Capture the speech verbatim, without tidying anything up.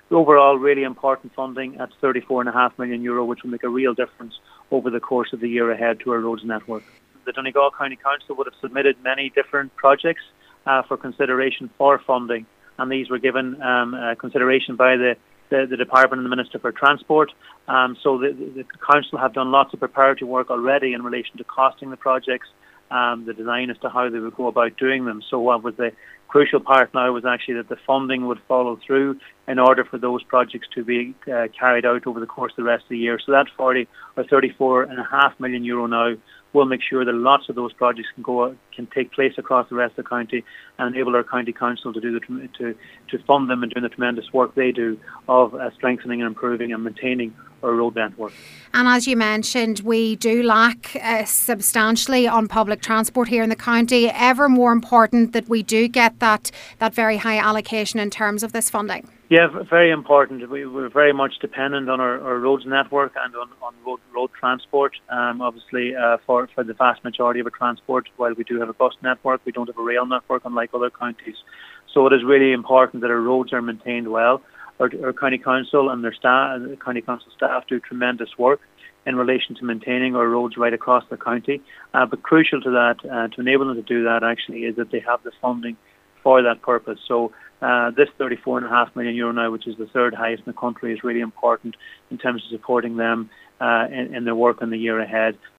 overall, really important funding at thirty-four point five million euro, which will make a real difference over the course of the year ahead to our roads network. The Donegal County Council would have submitted many different projects uh, for consideration for funding, and these were given um, uh, consideration by the, the, the Department and the Minister for Transport. Um, so the, the Council have done lots of preparatory work already in relation to costing the projects, um, the design as to how they would go about doing them. So what was the crucial part now was actually that the funding would follow through in order for those projects to be uh, carried out over the course of the rest of the year. So that forty or thirty-four and a half million euro now will make sure that lots of those projects can go can take place across the rest of the county and enable our county council to do the to to fund them and doing the tremendous work they do of uh, strengthening and improving and maintaining our road network. And as you mentioned, we do lack uh, substantially on public transport here in the county. Ever more important that we do get that that very high allocation in terms of this funding. Yeah, very important. We, we're very much dependent on our, our roads network and on, on road, road transport. Um, obviously, uh, for, for the vast majority of our transport, while we do have a bus network, we don't have a rail network, unlike other counties. So it is really important that our roads are maintained well. Our, our county council and their staff, the county council staff, do tremendous work in relation to maintaining our roads right across the county. Uh, but crucial to that, uh, to enable them to do that, actually, is that they have the funding for that purpose. So uh, this thirty-four point five million euro now, which is the third highest in the country, is really important in terms of supporting them uh, in, in their work in the year ahead.